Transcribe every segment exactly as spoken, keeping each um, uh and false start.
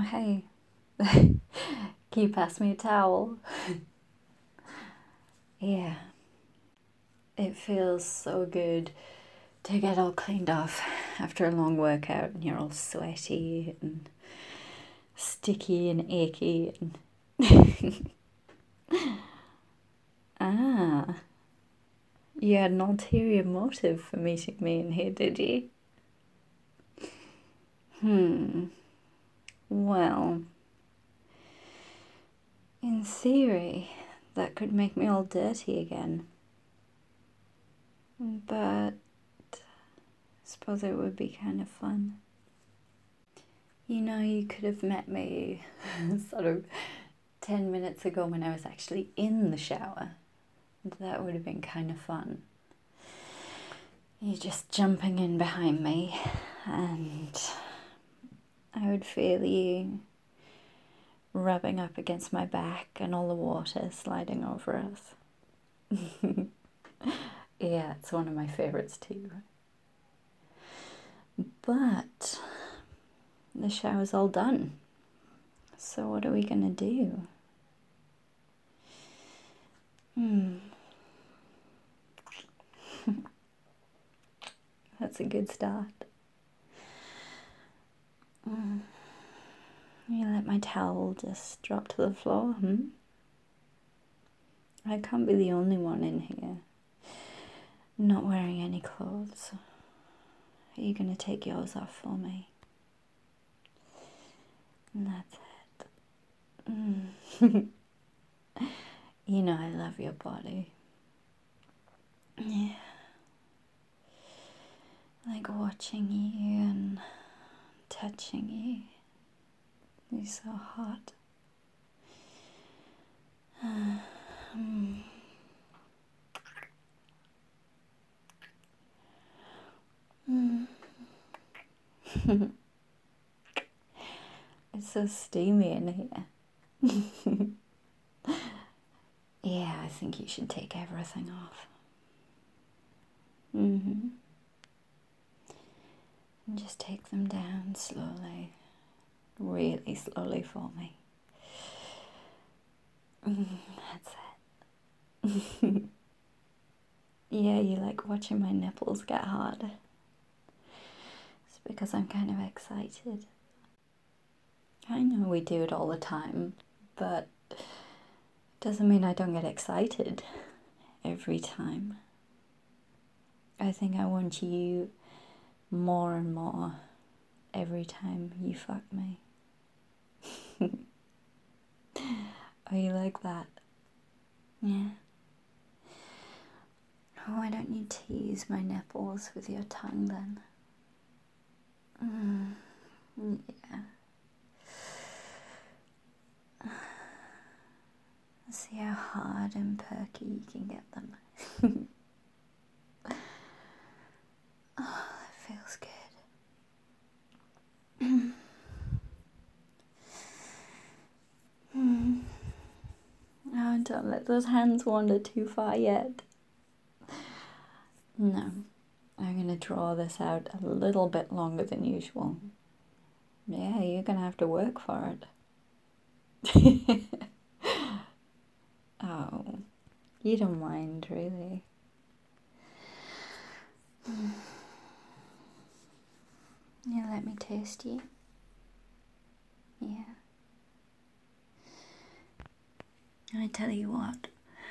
hey, can you pass me a towel? Yeah, it feels so good to get all cleaned off after a long workout and you're all sweaty and sticky and achy. And ah, you had an ulterior motive for meeting me in here, did you? Hmm, well, in theory, that could make me all dirty again. But I suppose it would be kind of fun. You know, you could have met me sort of ten minutes ago when I was actually in the shower. That would have been kind of fun. You just jumping in behind me and I would feel you rubbing up against my back and all the water sliding over us. Yeah, it's one of my favorites too. But the shower's all done. So what are we gonna do? Hmm. That's a good start. Mm. You let my towel just drop to the floor, hmm? I can't be the only one in here not wearing any clothes. Are you gonna take yours off for me? And that's it. Mm. You know I love your body. Yeah. Like watching you and touching you. You're so hot. Uh, mm. Mm. It's so steamy in here. Yeah, I think you should take everything off. Mm-hmm. And just take them down slowly. Really slowly for me. Mm, that's it. Yeah, you like watching my nipples get hard. It's because I'm kind of excited. I know we do it all the time, but it doesn't mean I don't get excited every time. I think I want you more and more every time you fuck me. Are you like that? Yeah. Why don't you tease my nipples with your tongue then? Mm, yeah. See how hard and perky you can get them. Oh, that feels good. Mm. Oh, don't let those hands wander too far yet. No, I'm going to draw this out a little bit longer than usual. Yeah, you're going to have to work for it. Oh, you don't mind, really. Mm. Yeah, let me taste you. Yeah. I tell you what.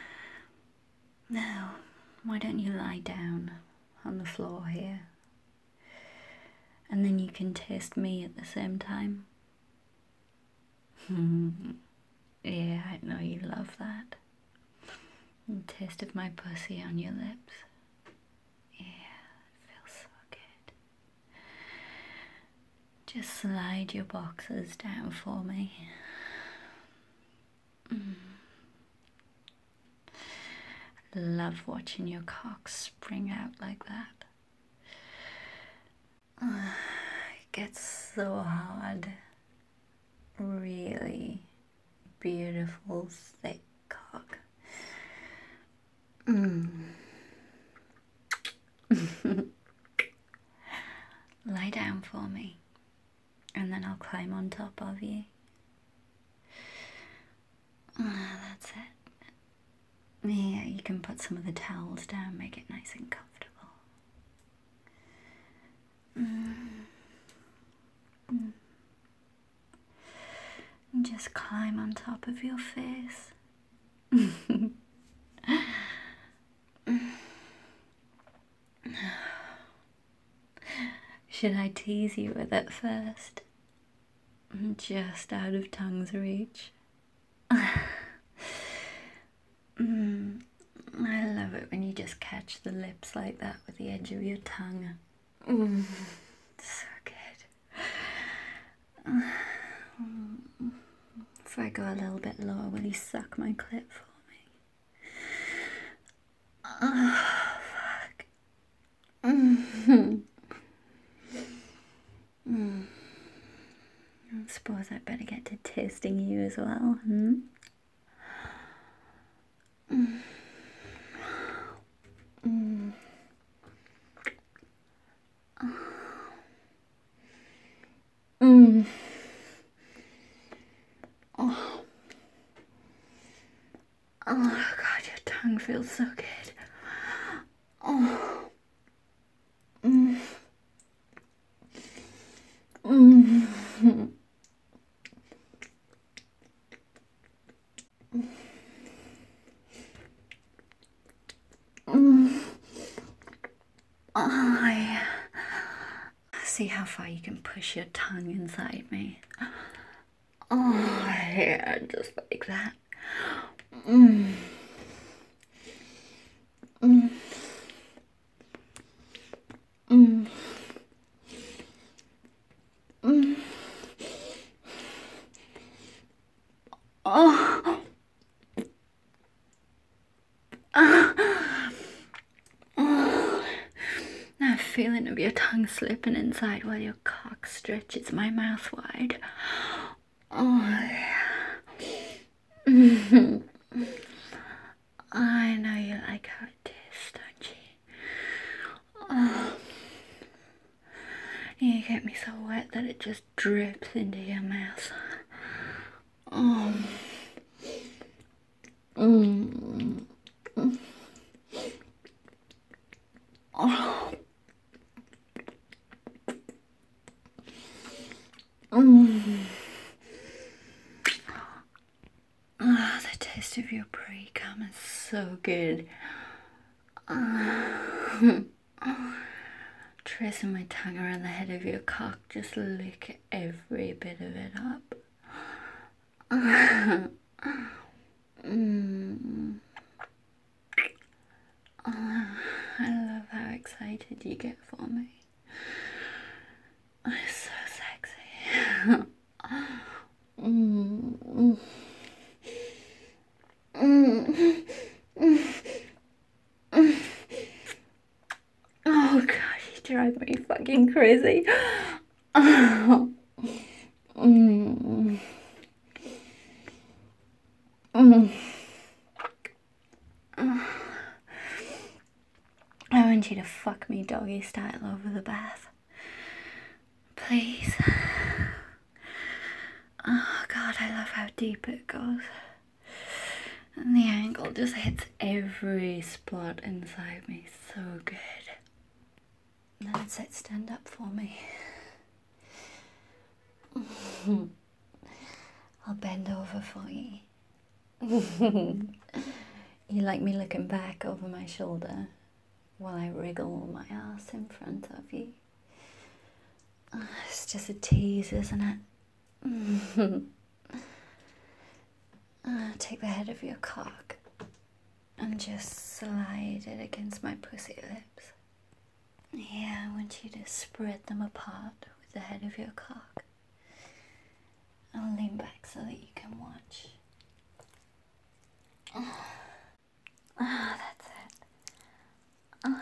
Now, why don't you lie down on the floor here? And then you can taste me at the same time. Yeah, I know you love that. The taste of my pussy on your lips. Yeah, it feels so good. Just slide your boxers down for me. Mm. Love watching your cock spring out like that. Uh, it gets so hard. Really beautiful, thick cock. Mm. Lie down for me, and then I'll climb on top of you. Ah, that's it. Yeah, you can put some of the towels down, make it nice and comfortable. Mm. Mm. And just climb on top of your face. Should I tease you with it first? Just out of tongue's reach. mm, I love it when you just catch the lips like that with the edge of your tongue. Mm, so good. If I go a little bit lower, will you suck my clit for me? Oh, fuck. Mm. Mm. I suppose I better get to tasting you as well, hmm? Mm. Mm. Mm. Oh. Oh God, your tongue feels so good. Oh. Mm. Mm. Mm. Oh, yeah. See how far you can push your tongue inside me. Oh, yeah, just like that. Mm. Mm. Mm. Mm. Oh. Oh. Oh. That feeling of your tongue slipping inside while your cock stretches my mouth wide. Oh, yeah. Mm-hmm. I know you like how it tastes, don't you? Oh. You get me so wet that it just drips into your mouth. Oh. Mm. Oh. Mm. Oh, the taste of your pre-cum is so good. Oh. Tracing my tongue around the head of your cock, just lick every bit of it up. Mm. Oh, I love how excited you get for me. It's so sexy. mm. Mm. Oh God, you drive me fucking crazy. Oh. Mm. Mm. I want you to fuck me doggy style over the bath. Please. Oh God, I love how deep it goes. And the angle just hits every spot inside me. So good. That's it, stand up for me. I'll bend over for you. You like me looking back over my shoulder while I wriggle my ass in front of you? Oh, it's just a tease, isn't it? uh, take the head of your cock and just slide it against my pussy lips. Yeah, I want you to spread them apart with the head of your cock. I'll lean back so that you can watch. Oh, oh that's it. Oh.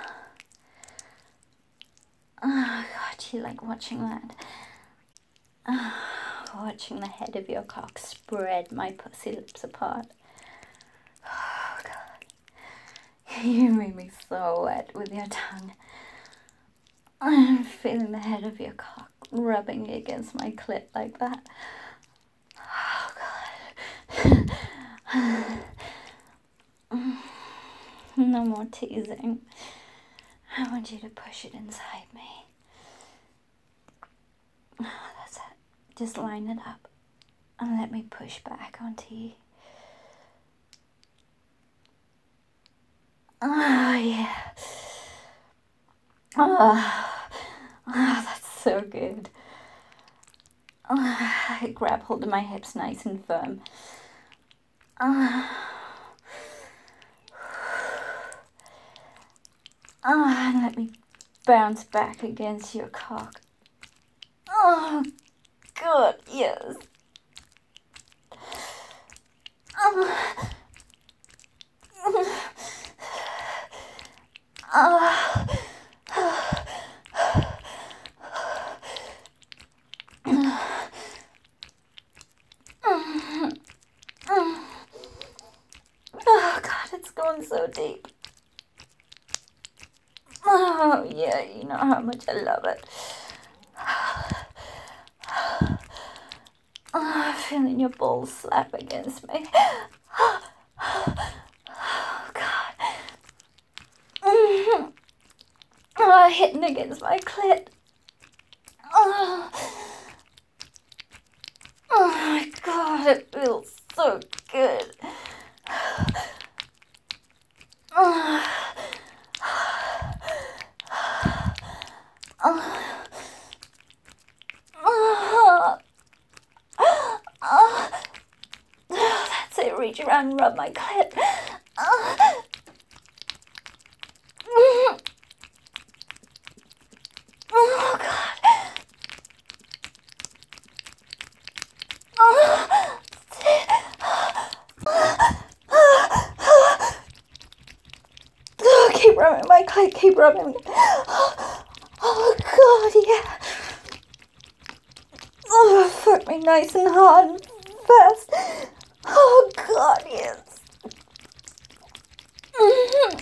Oh God, you like watching that? Oh, watching the head of your cock spread my pussy lips apart. Oh God, you made me so wet with your tongue. I'm feeling the head of your cock rubbing against my clit like that. Oh God. No more teasing. I want you to push it inside me. Oh, that's it. Just line it up and let me push back onto you. Oh, yeah. Oh, oh that's so good. Oh, I grab hold of my hips nice and firm. Oh, oh, and let me bounce back against your cock. Oh, good, yes. Oh. Oh. Oh God, it's going so deep. Oh yeah, you know how much I love it. Oh, feeling your balls slap against me. Oh God. Oh, hitting against my clit. Oh. Oh my God, it feels so good. Oh. Oh. Oh. Oh. That's it, reach around and rub my clit. Oh. Oh God. Oh. Oh, keep rubbing my clit, keep rubbing me. Oh God, yeah. Oh, fuck me nice and hard and fast. Oh God, yes. Mm-hmm.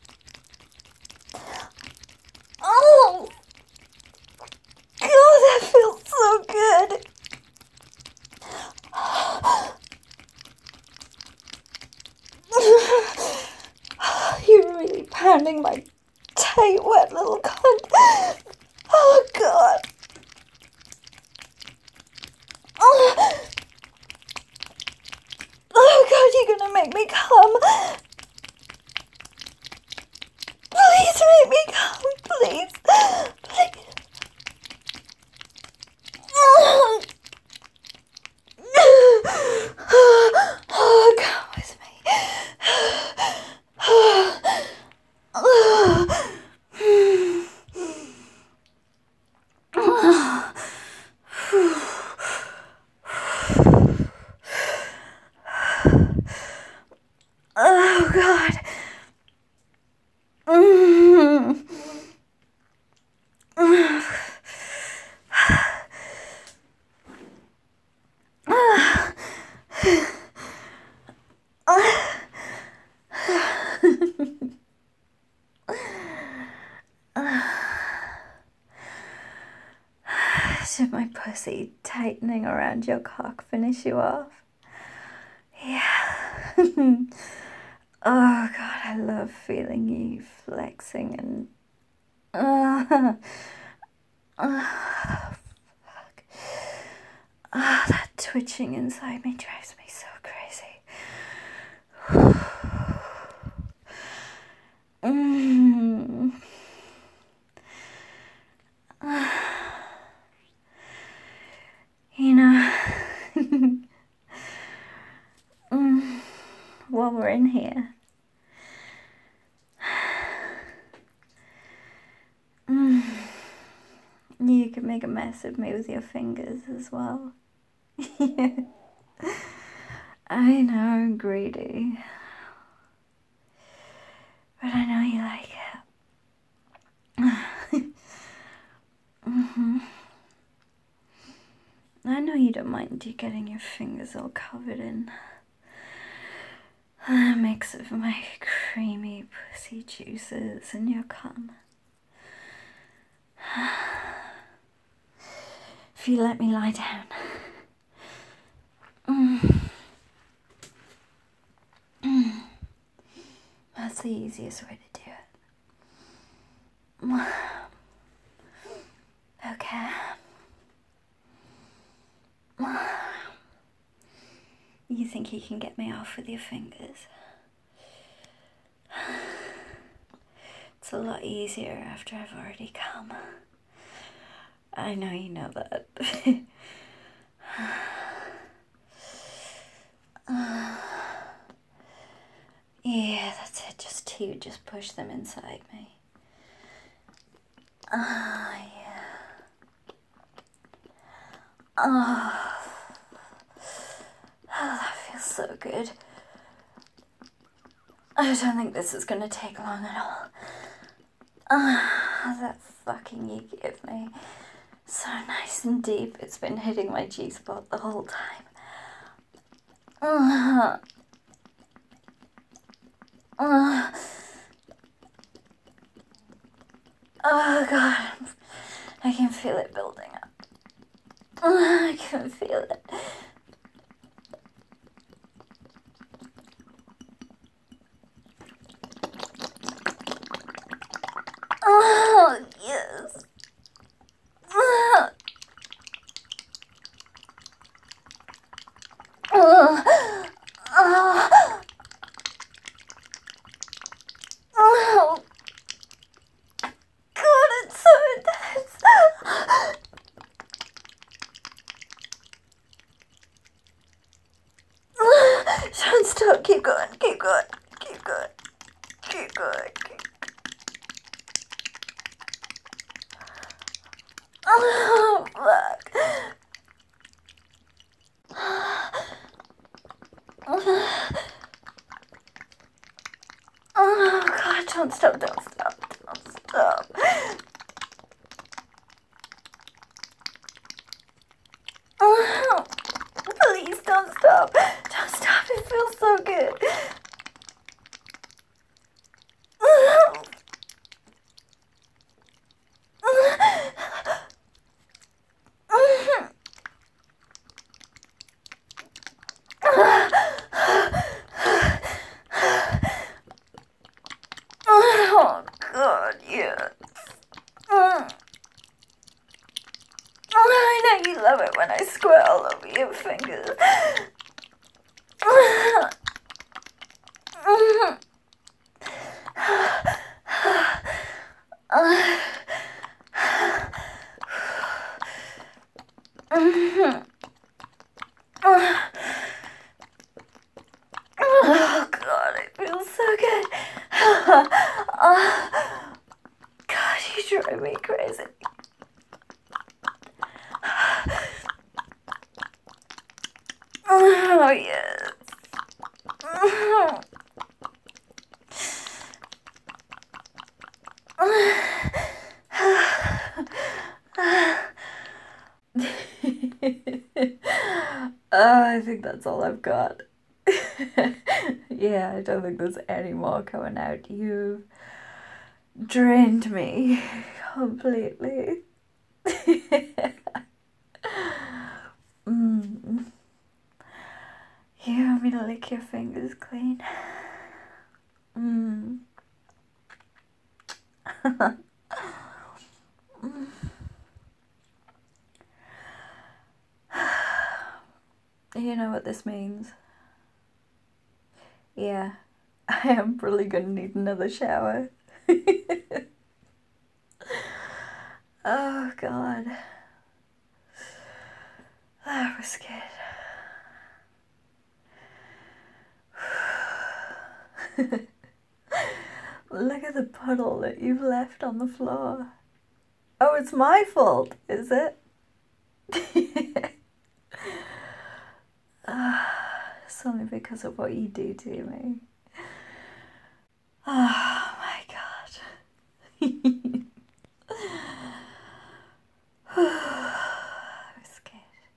Oh God, that feels so good. You're really pounding my tight, wet little cunt. Oh God. Oh, oh God, you're gonna make me come. Please make me come, please. Please. Oh, oh come with me. Oh God. Mm. Should my pussy tightening around your cock finish you off? Yeah. Oh God, I love feeling you flexing and uh, uh, fuck. Ah, oh, that twitching inside me drives me so crazy. Mm. Uh, you know, mm, while we're in here, mm, you can make a mess of me with your fingers as well. Yeah. I know I'm greedy, but I know you like it. Mm-hmm. I know you don't mind you getting your fingers all covered in a mix of my creamy pussy juices and your cum. if you let me lie down. Mm. Mm. That's the easiest way to do it. Okay. You think you can get me off with your fingers? It's a lot easier after I've already come. I know you know that. uh, yeah, that's it. Just two. Just push them inside me. Ah, uh, yeah. Oh. Oh, that feels so good. I don't think this is gonna take long at all. Ah, uh, that fucking you give me. So nice and deep. It's been hitting my G-spot the whole time. Uh, uh, oh god. I can feel it building up. Uh, I can feel it. Oh, yes. Uh, uh, uh, oh, God, it's so intense. Don't stop, keep going, keep going, keep going, keep going. Keep... Oh, fuck. Oh, God, don't stop, don't stop, don't stop. Oh, please don't stop. Don't stop, it feels so good. Oh, God, yeah. Mm. Oh, I know you love it when I squirt all over your fingers. Oh, God, it feels so good. Oh, God, you drive me crazy. Oh, yes. uh, I think that's all I've got. Yeah, I don't think there's any more coming out. You've drained me completely. mm. You want me to lick your fingers clean? Mm. You know what this means? Yeah, I am probably gonna need another shower. Oh, God. That was good. Look at the puddle that you've left on the floor. Oh, it's my fault, is it? uh, it's only because of what you do to me. Oh, my God. I was scared.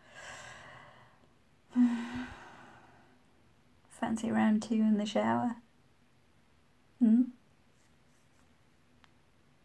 Fancy round two in the shower?